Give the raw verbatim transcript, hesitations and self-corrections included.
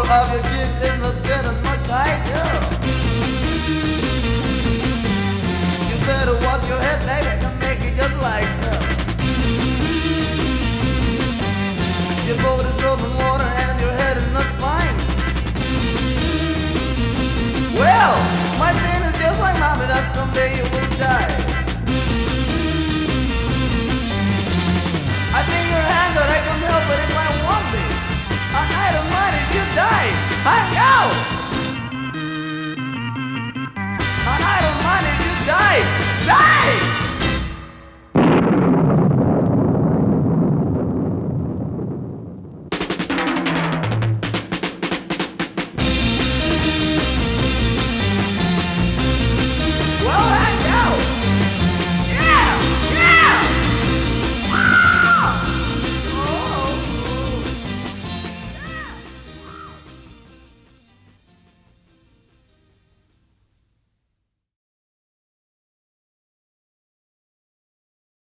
of your cheeks is as good as much I do. You better watch your head, baby, I can make it just like that. Your boat is open water and your head is not fine. Well, my sin is just like mommy, that someday you will die. I think you're handsome, I can't help it if I want it. A night of mine if you die. Hang out!